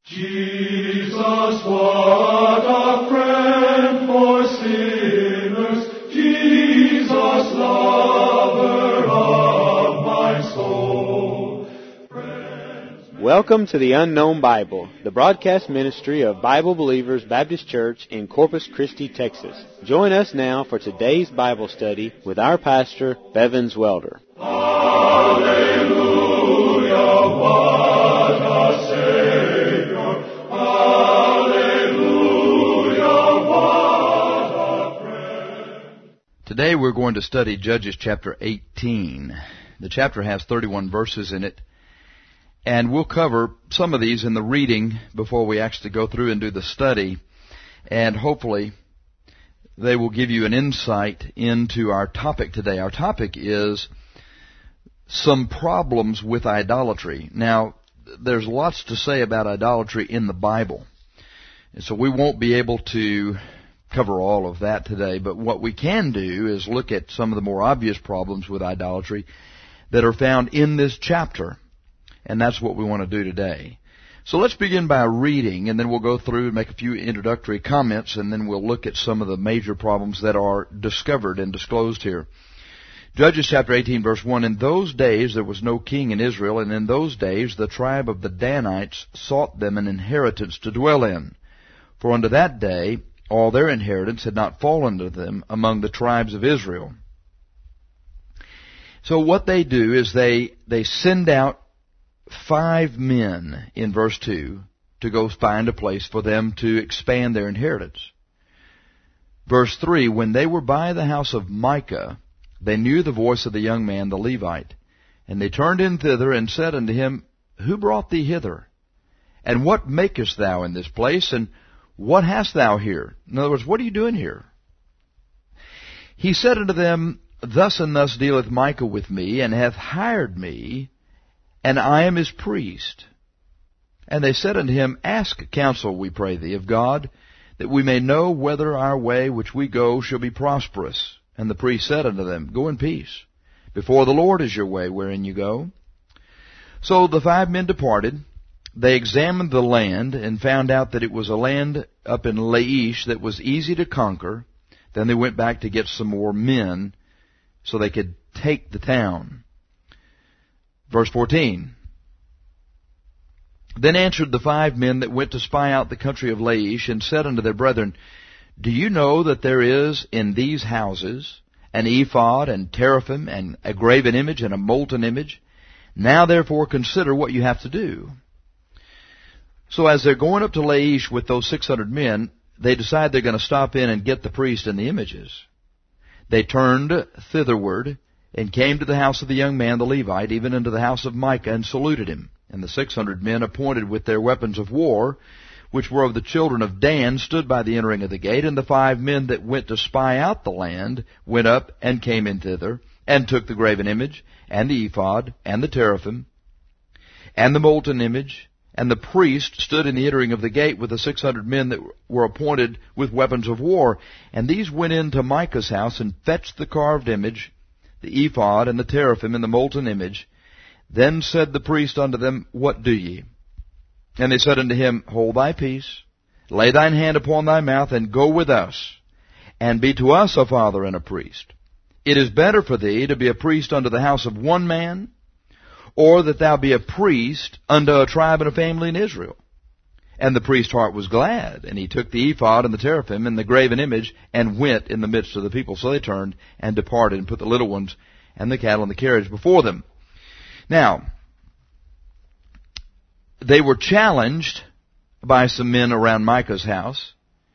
Jesus, what a friend for sinners, Jesus, lover of my soul. Welcome to the Unknown Bible, the broadcast ministry of Bible Believers Baptist Church in Corpus Christi, Texas. Join us now for today's Bible study with our pastor, Bevins Welder. Hallelujah, what a Savior. Hallelujah, what a friend. Today we're going to study Judges chapter 18. The chapter has 31 verses in it, and we'll cover some of these in the reading before we actually go through and do the study, and hopefully they will give you an insight into our topic today. Our topic is some problems with idolatry. Now, there's lots to say about idolatry in the Bible, and so we won't be able to cover all of that today, but what we can do is look at some of the more obvious problems with idolatry that are found in this chapter, and that's what we want to do today. So let's begin by reading, and then we'll go through and make a few introductory comments, and then we'll look at some of the major problems that are discovered and disclosed here. Judges chapter 18, verse 1, In those days there was no king in Israel, and in those days the tribe of the Danites sought them an inheritance to dwell in. For unto that day all their inheritance had not fallen to them among the tribes of Israel. So what they do is they send out 5 men in verse 2 to go find a place for them to expand their inheritance. Verse 3, When they were by the house of Micah, they knew the voice of the young man, the Levite. And they turned in thither and said unto him, Who brought thee hither? And what makest thou in this place? And what hast thou here? In other words, what are you doing here? He said unto them, Thus and thus dealeth Micah with me, and hath hired me, and I am his priest. And they said unto him, Ask counsel, we pray thee, of God, that we may know whether our way which we go shall be prosperous. And the priest said unto them, Go in peace. Before the Lord is your way wherein you go. So the 5 men departed. They examined the land, and found out that it was a land up in Laish that was easy to conquer. Then they went back to get some more men, so they could take the town. Verse 14, Then answered the 5 men that went to spy out the country of Laish, and said unto their brethren, Do you know that there is in these houses an ephod, and teraphim, and a graven image, and a molten image? Now therefore consider what you have to do. So as they're going up to Laish with those 600 men, they decide they're going to stop in and get the priest and the images. They turned thitherward, and came to the house of the young man, the Levite, even unto the house of Micah, and saluted him. And the 600 men appointed with their weapons of war, which were of the children of Dan, stood by the entering of the gate. And the 5 men that went to spy out the land went up and came in thither, and took the graven image, and the ephod, and the teraphim, and the molten image. And the priest stood in the entering of the gate with the 600 men that were appointed with weapons of war. And these went into Micah's house, and fetched the carved image, the ephod, and the teraphim, and the molten image. Then said the priest unto them, What do ye? And they said unto him, Hold thy peace, lay thine hand upon thy mouth, and go with us, and be to us a father and a priest. It is better for thee to be a priest unto the house of one man, or that thou be a priest unto a tribe and a family in Israel. And the priest's heart was glad, and he took the ephod and the teraphim and the graven image, and went in the midst of the people. So they turned and departed, and put the little ones and the cattle and the carriage before them. Now, they were challenged by some men around Micah's house.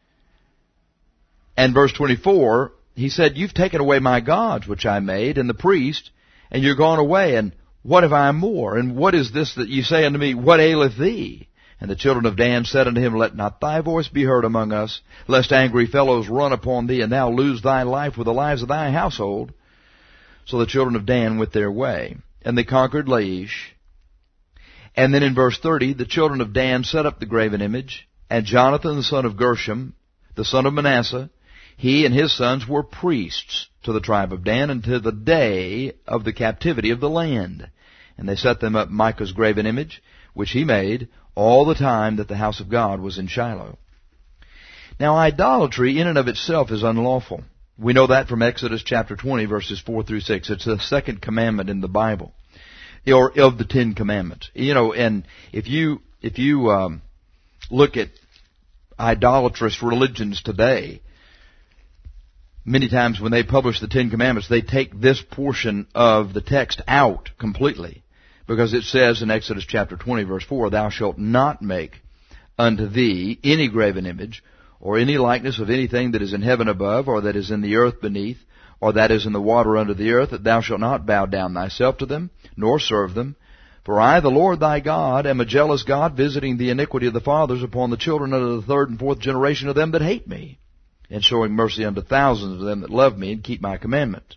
And verse 24, he said, You've taken away my gods, which I made, and the priest, and you're gone away, and what have I more? And what is this that you say unto me, What aileth thee? And the children of Dan said unto him, Let not thy voice be heard among us, lest angry fellows run upon thee, and thou lose thy life with the lives of thy household. So the children of Dan went their way, and they conquered Laish. And then in verse 30, the children of Dan set up the graven image, and Jonathan the son of Gershom, the son of Manasseh, he and his sons were priests to the tribe of Dan until the day of the captivity of the land. And they set them up Micah's graven image, which he made, all the time that the house of God was in Shiloh. Now, idolatry in and of itself is unlawful. We know that from Exodus chapter 20, verses 4 through 6. It's the second commandment in the Bible, or of the 10 Commandments. And if you look at idolatrous religions today, many times when they publish the 10 Commandments, they take this portion of the text out completely. Because it says in Exodus chapter 20, verse 4, "Thou shalt not make unto thee any graven image, or any likeness of anything that is in heaven above, or that is in the earth beneath, or that is in the water under the earth, that thou shalt not bow down thyself to them, nor serve them. For I, the Lord thy God, am a jealous God, visiting the iniquity of the fathers upon the children unto the third and fourth generation of them that hate me, and showing mercy unto thousands of them that love me and keep my commandment."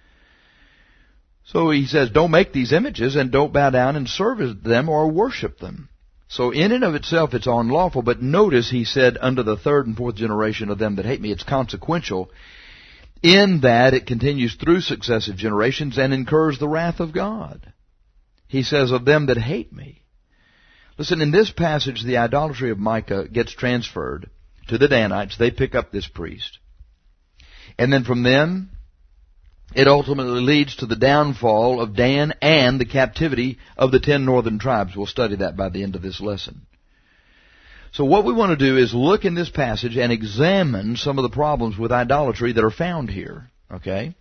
So he says, don't make these images and don't bow down and serve them or worship them. So in and of itself it's unlawful, but notice he said, "Unto the third and fourth generation of them that hate me." It's consequential in that it continues through successive generations and incurs the wrath of God. He says, "Of them that hate me." Listen, in this passage, the idolatry of Micah gets transferred to the Danites. They pick up this priest. And then from them, it ultimately leads to the downfall of Dan and the captivity of the 10 northern tribes. We'll study that by the end of this lesson. So what we want to do is look in this passage and examine some of the problems with idolatry that are found here. Okay?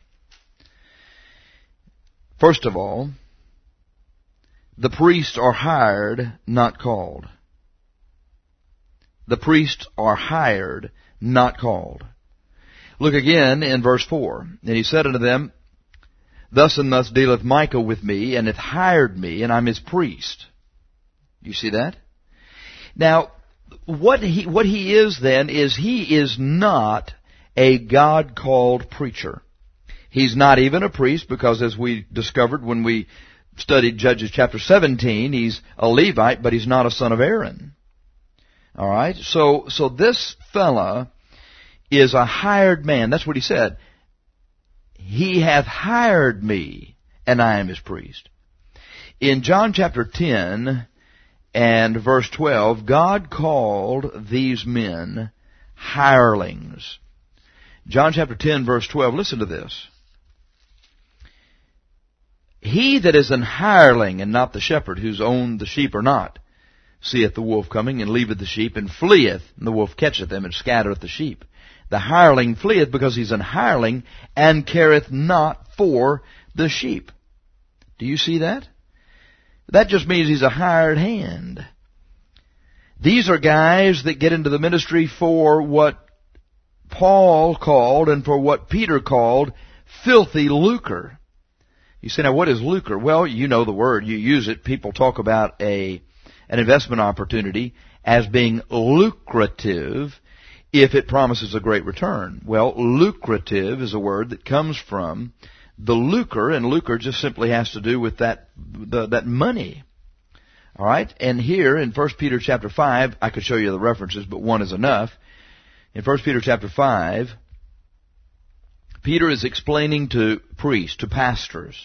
First of all, the priests are hired, not called. The priests are hired, not called. Look again in verse 4. "And he said unto them, Thus and thus dealeth Micah with me, and hath hired me, and I'm his priest." You see that? Now, what he is then is he is not a God-called preacher. He's not even a priest, because as we discovered when we studied Judges chapter 17, he's a Levite, but he's not a son of Aaron. All right? So this fella is a hired man. That's what he said. "He hath hired me, and I am his priest." In John chapter 10 and verse 12, God called these men hirelings. John chapter 10, verse 12, listen to this. "He that is an hireling, and not the shepherd, whose own the sheep are not, seeth the wolf coming, and leaveth the sheep, and fleeth, and the wolf catcheth them, and scattereth the sheep. The hireling fleeth, because he's an hireling, and careth not for the sheep." Do you see that? That just means he's a hired hand. These are guys that get into the ministry for what Paul called, and for what Peter called, filthy lucre. You say, now what is lucre? Well, you know the word. You use it. People talk about an investment opportunity as being lucrative if it promises a great return. Well, lucrative is a word that comes from the lucre, and lucre just simply has to do with that money. All right? And here in 1 Peter chapter 5, I could show you the references, but one is enough. In 1 Peter chapter 5, Peter is explaining to priests, to pastors,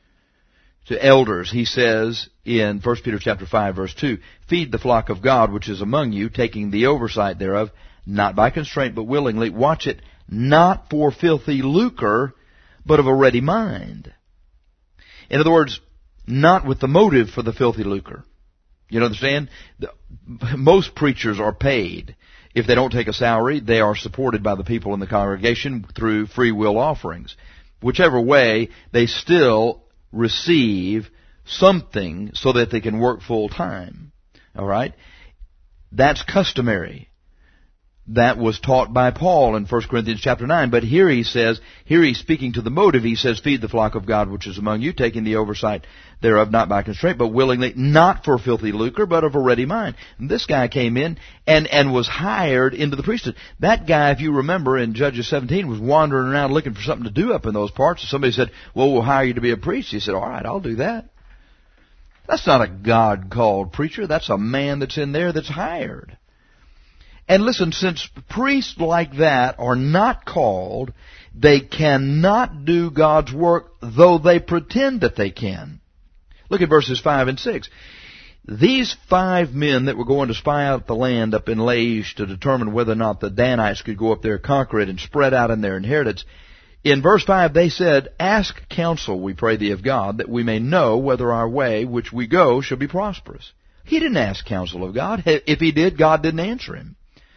to elders. He says in 1 Peter chapter 5, verse 2, "Feed the flock of God which is among you, taking the oversight thereof, not by constraint, but willingly. Watch it, not for filthy lucre, but of a ready mind." In other words, not with the motive for the filthy lucre. You understand? Most preachers are paid. If they don't take a salary, they are supported by the people in the congregation through free will offerings. Whichever way, they still receive something so that they can work full time. All right? That's customary. That was taught by Paul in 1 Corinthians chapter 9. But here he says, here he's speaking to the motive. He says, "Feed the flock of God which is among you, taking the oversight thereof, not by constraint, but willingly, not for filthy lucre, but of a ready mind." And this guy came in and was hired into the priesthood. That guy, if you remember in Judges 17, was wandering around looking for something to do up in those parts. And somebody said, "Well, we'll hire you to be a priest." He said, "All right, I'll do that." That's not a God-called preacher. That's a man that's in there that's hired. And listen, since priests like that are not called, they cannot do God's work, though they pretend that they can. Look at verses 5 and 6. These 5 men that were going to spy out the land up in Laish to determine whether or not the Danites could go up there, conquer it, and spread out in their inheritance, in verse 5 they said, "Ask counsel, we pray thee, of God, that we may know whether our way which we go shall be prosperous." He didn't ask counsel of God. If he did, God didn't answer him.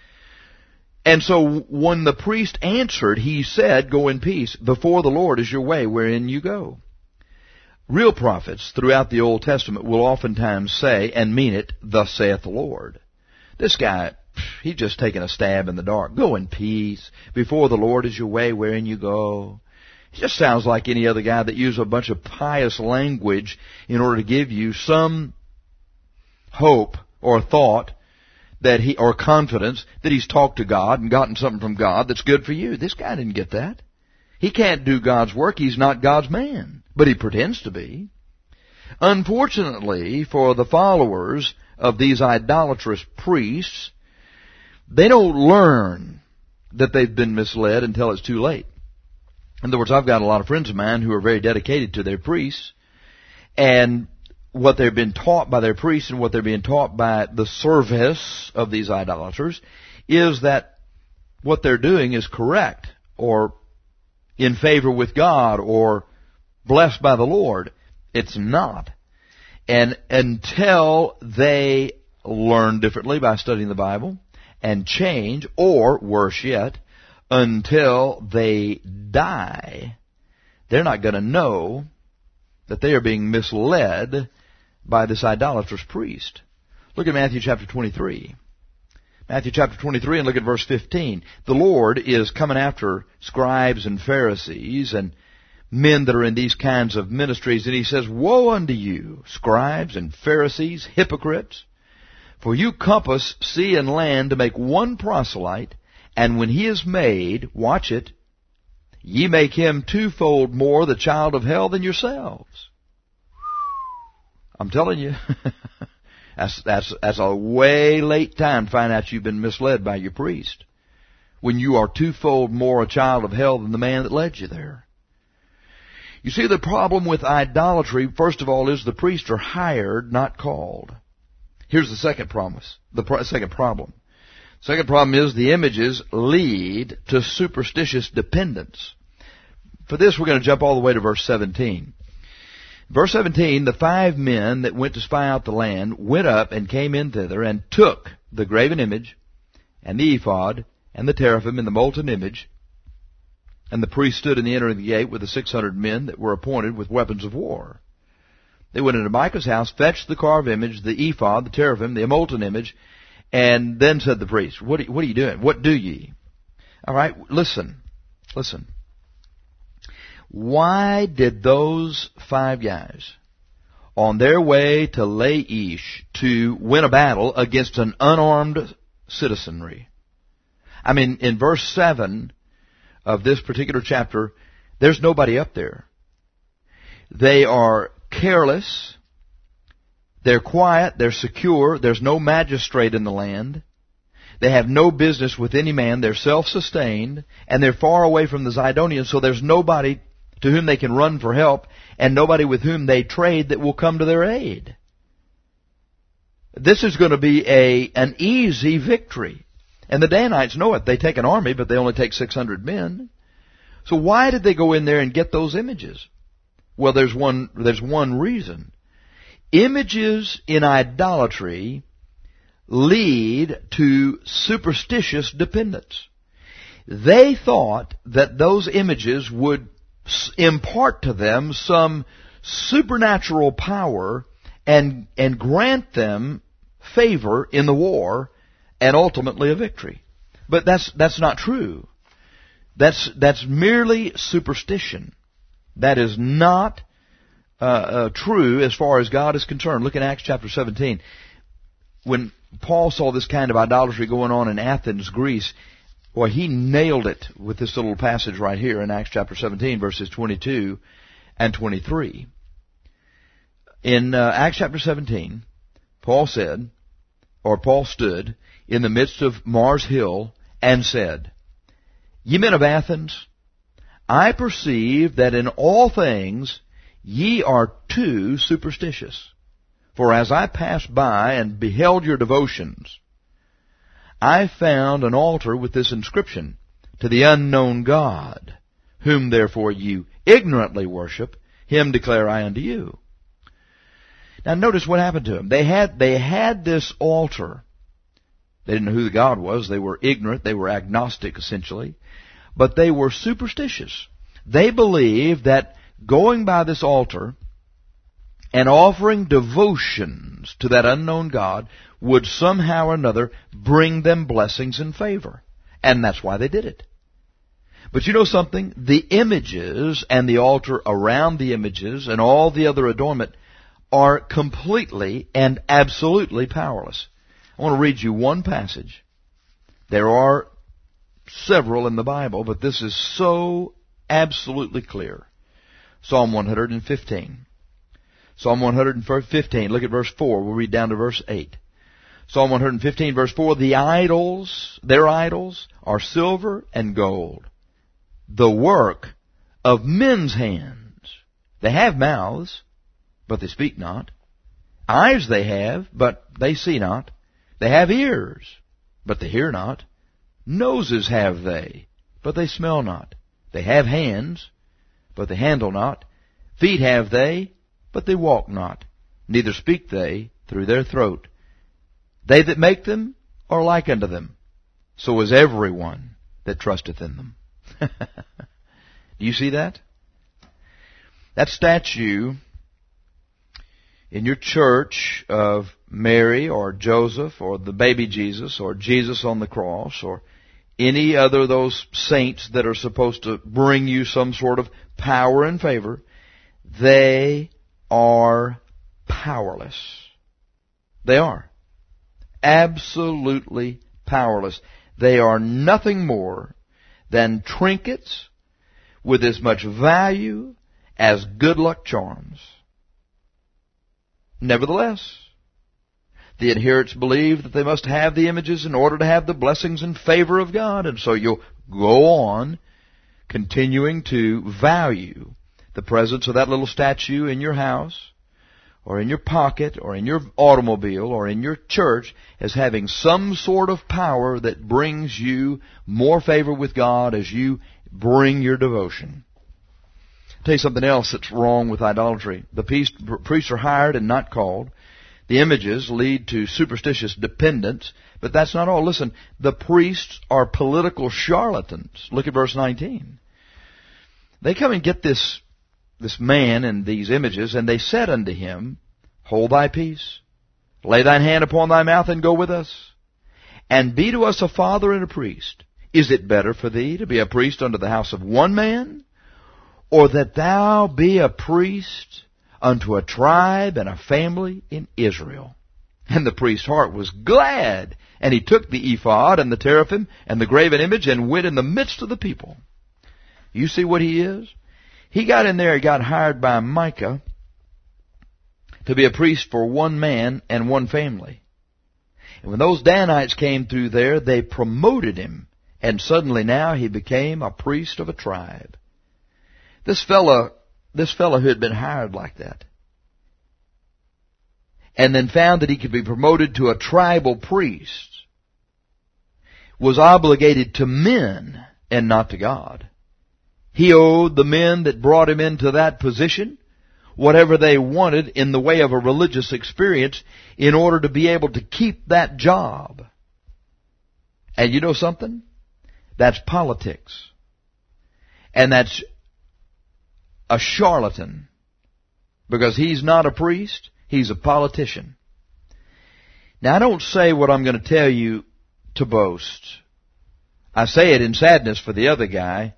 And so when the priest answered, he said, "Go in peace. Before the Lord is your way wherein you go." Real prophets throughout the Old Testament will oftentimes say, and mean it, "Thus saith the Lord." This guy, he's just taking a stab in the dark. Go in peace. Before the Lord is your way wherein you go. It just sounds like any other guy that used a bunch of pious language in order to give you some hope or thought or confidence that he's talked to God and gotten something from God that's good for you. This guy didn't get that. He can't do God's work. He's not God's man. But he pretends to be. Unfortunately, for the followers of these idolatrous priests, they don't learn that they've been misled until it's too late. In other words, I've got a lot of friends of mine who are very dedicated to their priests, and what they've been taught by their priests and what they're being taught by the service of these idolaters is that what they're doing is correct or in favor with God or blessed by the Lord. It's not. And until they learn differently by studying the Bible and change, or worse yet, until they die, they're not going to know that they are being misled by this idolatrous priest. Look at Matthew chapter 23. Matthew chapter 23 and look at verse 15. The Lord is coming after scribes and Pharisees and men that are in these kinds of ministries, and he says, "Woe unto you, scribes and Pharisees, hypocrites! For you compass sea and land to make one proselyte, and when he is made," watch it, "ye make him twofold more the child of hell than yourselves." I'm telling you, that's a way late time to find out you've been misled by your priest, when you are twofold more a child of hell than the man that led you there. You see, the problem with idolatry, first of all, is the priests are hired, not called. Here's the second promise, second problem. Second problem is the images lead to superstitious dependence. For this, we're going to jump all the way to verse 17. Verse 17, the 5 men that went to spy out the land went up and came in thither and took the graven image and the ephod and the teraphim and the molten image. And the priest stood in the entering of the gate with the 600 men that were appointed with weapons of war. They went into Micah's house, fetched the carved image, the ephod, the teraphim, the molten image, and then said the priest, What are you doing? What do ye? All right, listen. Why did those 5 guys, on their way to Laish to win a battle against an unarmed citizenry? I mean, in verse 7 of this particular chapter, there's nobody up there. They are careless, they're quiet, they're secure, there's no magistrate in the land, they have no business with any man, they're self-sustained, and they're far away from the Zidonians, so there's nobody to whom they can run for help, and nobody with whom they trade that will come to their aid. This is going to be an easy victory. And the Danites know it. They take an army, but they only take 600 men. So why did they go in there and get those images? Well, there's one reason. Images in idolatry lead to superstitious dependence. They thought that those images would impart to them some supernatural power and grant them favor in the war and ultimately a victory. But that's not true. That's merely superstition. That is not true as far as God is concerned. Look at Acts chapter 17. When Paul saw this kind of idolatry going on in Athens, Greece, boy, he nailed it with this little passage right here in Acts chapter 17, verses 22 and 23. In Acts chapter 17, Paul stood in the midst of Mars Hill and said, Ye men of Athens, I perceive that in all things ye are too superstitious. For as I passed by and beheld your devotions, I found an altar with this inscription, To the unknown God, whom therefore you ignorantly worship, him declare I unto you. Now notice what happened to them. They had this altar. They didn't know who the God was. They were ignorant. They were agnostic, essentially. But they were superstitious. They believed that going by this altar and offering devotions to that unknown God would somehow or another bring them blessings and favor. And that's why they did it. But you know something? The images and the altar around the images and all the other adornment are completely and absolutely powerless. I want to read you one passage. There are several in the Bible, but this is so absolutely clear. Psalm 115. Psalm 115, look at verse 4. We'll read down to verse 8. Psalm 115, verse 4, their idols are silver and gold, the work of men's hands. They have mouths, but they speak not. Eyes they have, but they see not. They have ears, but they hear not. Noses have they, but they smell not. They have hands, but they handle not. Feet have they, but they walk not. Neither speak they through their throat. They that make them are like unto them. So is everyone that trusteth in them. Do you see that? That statue in your church of Mary or Joseph or the baby Jesus or Jesus on the cross or any other of those saints that are supposed to bring you some sort of power and favor, they are powerless. They are. Absolutely powerless. They are nothing more than trinkets with as much value as good luck charms. Nevertheless, the adherents believe that they must have the images in order to have the blessings and favor of God, and so you'll go on continuing to value the presence of that little statue in your house, or in your pocket, or in your automobile, or in your church as having some sort of power that brings you more favor with God as you bring your devotion. I'll tell you something else that's wrong with idolatry. The priests are hired and not called. The images lead to superstitious dependence, but that's not all. Listen, the priests are political charlatans. Look at verse 19. They come and get this man and these images, and they said unto him, Hold thy peace, lay thine hand upon thy mouth, and go with us, and be to us a father and a priest. Is it better for thee to be a priest unto the house of one man, or that thou be a priest unto a tribe and a family in Israel? And the priest's heart was glad, and he took the ephod and the teraphim and the graven image and went in the midst of the people. You see what he is? He got in there, he got hired by Micah to be a priest for one man and one family. And when those Danites came through there, they promoted him, and suddenly now he became a priest of a tribe. This fellow who had been hired like that, and then found that he could be promoted to a tribal priest, was obligated to men and not to God. He owed the men that brought him into that position whatever they wanted in the way of a religious experience in order to be able to keep that job. And you know something? That's politics. And that's a charlatan. Because he's not a priest, he's a politician. Now I don't say what I'm going to tell you to boast. I say it in sadness for the other guy.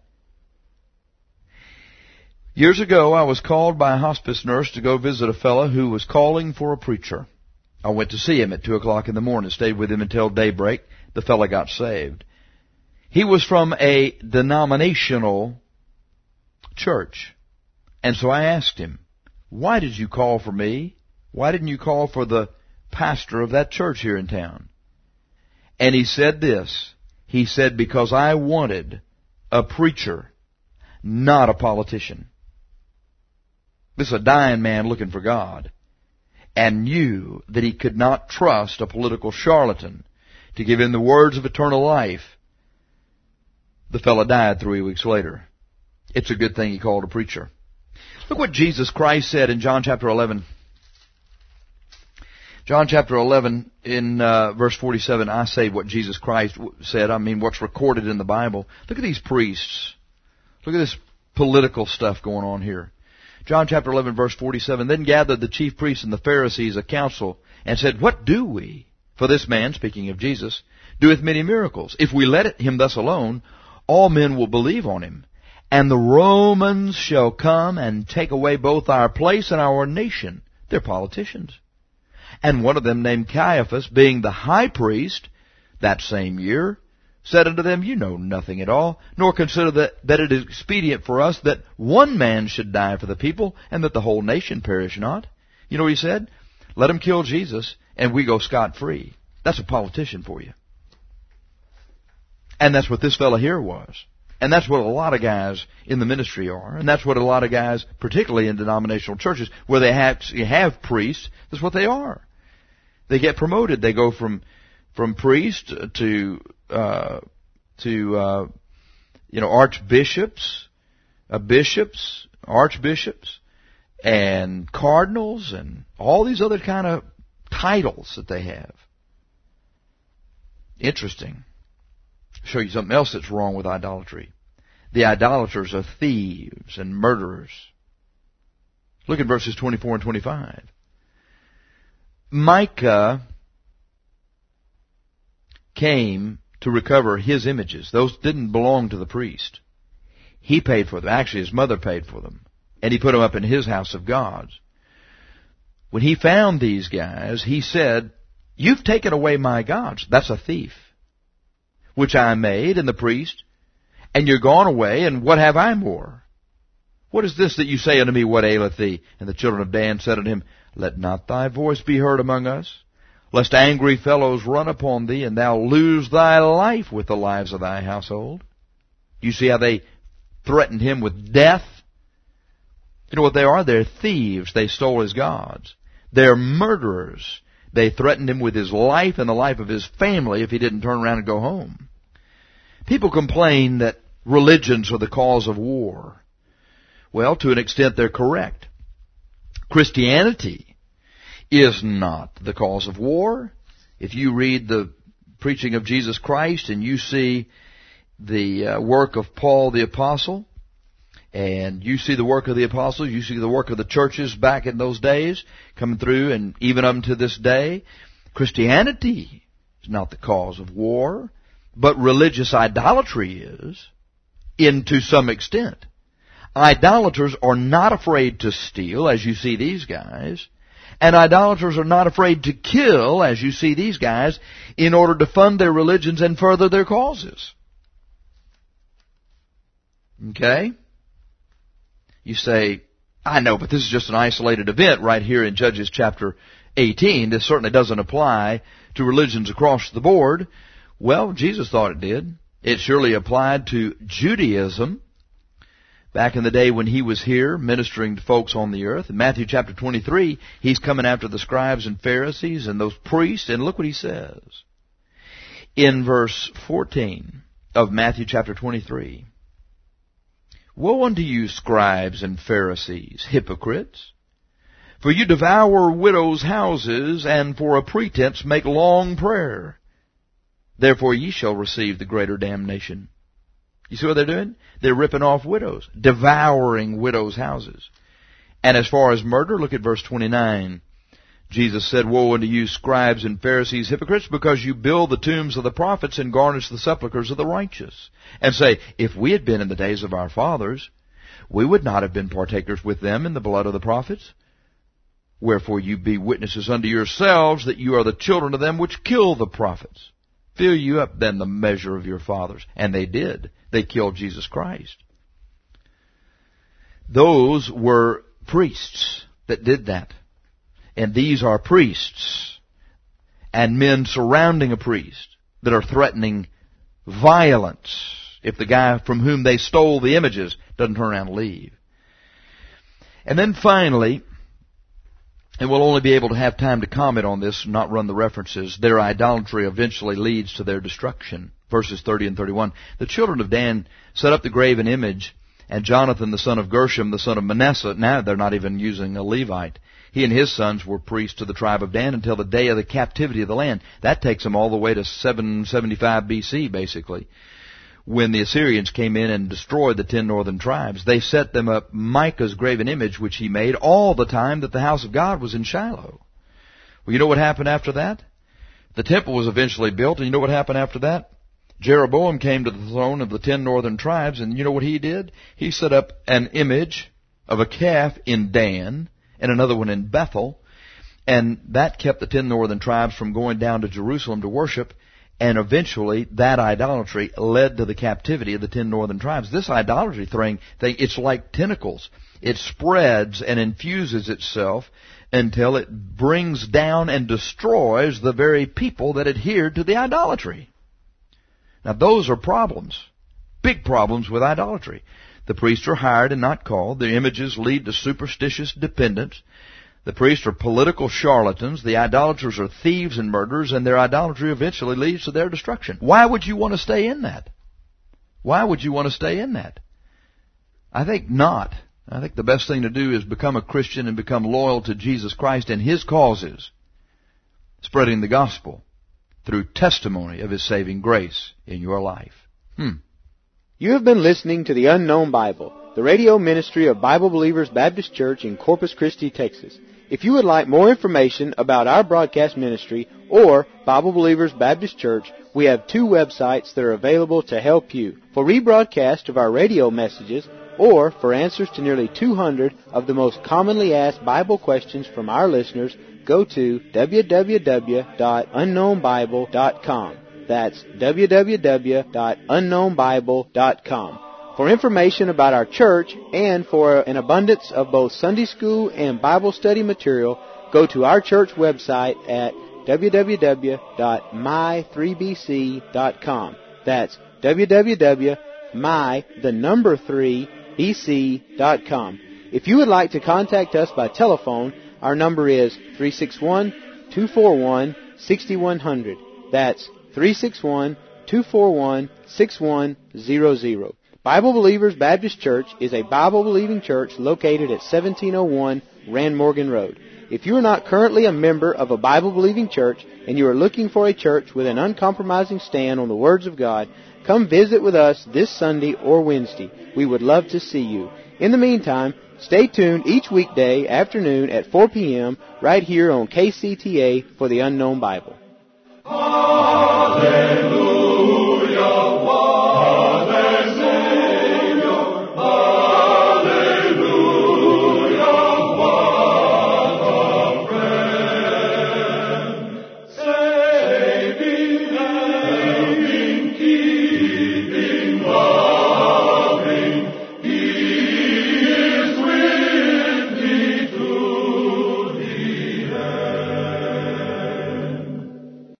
Years ago, I was called by a hospice nurse to go visit a fellow who was calling for a preacher. I went to see him at 2 o'clock in the morning, stayed with him until daybreak. The fellow got saved. He was from a denominational church. And so I asked him, why did you call for me? Why didn't you call for the pastor of that church here in town? And he said this. He said, because I wanted a preacher, not a politician. This is a dying man looking for God. and knew that he could not trust a political charlatan to give him the words of eternal life, the fellow died 3 weeks later. It's a good thing he called a preacher. Look what Jesus Christ said in John chapter 11. John chapter 11 in verse 47, I say what Jesus Christ said. I mean what's recorded in the Bible. Look at these priests. Look at this political stuff going on here. John chapter 11 verse 47, Then gathered the chief priests and the Pharisees a council and said, What do we? For this man, speaking of Jesus, doeth many miracles. If we let him thus alone, all men will believe on him. And the Romans shall come and take away both our place and our nation. They're politicians. And one of them, named Caiaphas, being the high priest that same year, said unto them, You know nothing at all, nor consider that it is expedient for us that one man should die for the people, and that the whole nation perish not. You know what he said? Let them kill Jesus, and we go scot-free. That's a politician for you. And that's what this fellow here was. And that's what a lot of guys in the ministry are. And that's what a lot of guys, particularly in denominational churches, where they have priests, that's what they are. They get promoted. They go from priest to archbishops, bishops, archbishops, and cardinals, and all these other kind of titles that they have. Interesting. I'll show you something else that's wrong with idolatry. The idolaters are thieves and murderers. Look at verses 24 and 25. Micah came to recover his images. Those didn't belong to the priest. He paid for them. Actually, his mother paid for them. And he put them up in his house of gods. When he found these guys, he said, You've taken away my gods. That's a thief, which I made, and the priest, and you're gone away, and what have I more? What is this that you say unto me, What aileth thee? And the children of Dan said unto him, Let not thy voice be heard among us, lest angry fellows run upon thee, and thou lose thy life with the lives of thy household. You see how they threatened him with death? You know what they are? They're thieves. They stole his gods. They're murderers. They threatened him with his life and the life of his family if he didn't turn around and go home. People complain that religions are the cause of war. Well, to an extent they're correct. Christianity is not the cause of war. If you read the preaching of Jesus Christ and you see the work of Paul the Apostle, and you see the work of the apostles, you see the work of the churches back in those days coming through, and even up to this day, Christianity is not the cause of war, but religious idolatry is, to some extent. Idolaters are not afraid to steal, as you see these guys, and idolaters are not afraid to kill, as you see these guys, in order to fund their religions and further their causes. Okay? You say, I know, but this is just an isolated event right here in Judges chapter 18. This certainly doesn't apply to religions across the board. Well, Jesus thought it did. It surely applied to Judaism back in the day when he was here ministering to folks on the earth. In Matthew chapter 23, he's coming after the scribes and Pharisees and those priests, and look what he says. In verse 14 of Matthew chapter 23, Woe unto you, scribes and Pharisees, hypocrites! For you devour widows' houses, and for a pretense make long prayer. Therefore ye shall receive the greater damnation. You see what they're doing? They're ripping off widows, devouring widows' houses. And as far as murder, look at verse 29. Jesus said, Woe unto you, scribes and Pharisees, hypocrites, because you build the tombs of the prophets and garnish the sepulchres of the righteous. And say, If we had been in the days of our fathers, we would not have been partakers with them in the blood of the prophets. Wherefore you be witnesses unto yourselves that you are the children of them which kill the prophets. Fill you up then the measure of your fathers. And they did. They killed Jesus Christ. Those were priests that did that. And these are priests and men surrounding a priest that are threatening violence if the guy from whom they stole the images doesn't turn around and leave. And then finally, and we'll only be able to have time to comment on this and not run the references. Their idolatry eventually leads to their destruction. Verses 30 and 31. The children of Dan set up the graven image, and Jonathan the son of Gershom, the son of Manasseh, now they're not even using a Levite. He and his sons were priests to the tribe of Dan until the day of the captivity of the land. That takes them all the way to 775 BC, basically, when the Assyrians came in and destroyed the 10 northern tribes. They set them up Micah's graven image, which he made all the time that the house of God was in Shiloh. Well, you know what happened after that? The temple was eventually built, and you know what happened after that? Jeroboam came to the throne of the 10 northern tribes, and you know what he did? He set up an image of a calf in Dan and another one in Bethel, and that kept the 10 northern tribes from going down to Jerusalem to worship, and eventually that idolatry led to the captivity of the 10 northern tribes. This idolatry thing, it's like tentacles. It spreads and infuses itself until it brings down and destroys the very people that adhered to the idolatry. Now those are problems, big problems with idolatry. The priests are hired and not called. The images lead to superstitious dependence. The priests are political charlatans. The idolaters are thieves and murderers, and their idolatry eventually leads to their destruction. Why would you want to stay in that? Why would you want to stay in that? I think not. I think the best thing to do is become a Christian and become loyal to Jesus Christ and His causes, spreading the gospel through testimony of His saving grace in your life. You have been listening to the Unknown Bible, the radio ministry of Bible Believers Baptist Church in Corpus Christi, Texas. If you would like more information about our broadcast ministry or Bible Believers Baptist Church, we have 2 websites that are available to help you. For rebroadcast of our radio messages or for answers to nearly 200 of the most commonly asked Bible questions from our listeners, go to www.unknownbible.com. That's www.unknownbible.com. For information about our church and for an abundance of both Sunday school and Bible study material, go to our church website at www.my3bc.com. That's www.my3bc.com. If you would like to contact us by telephone, our number is 361-241-6100. That's 361-241-6100. Bible Believers Baptist Church is a Bible-believing church located at 1701 Rand Morgan Road. If you are not currently a member of a Bible-believing church and you are looking for a church with an uncompromising stand on the words of God, come visit with us this Sunday or Wednesday. We would love to see you. In the meantime, stay tuned each weekday afternoon at 4 p.m. right here on KCTA for the Unknown Bible. Hallelujah.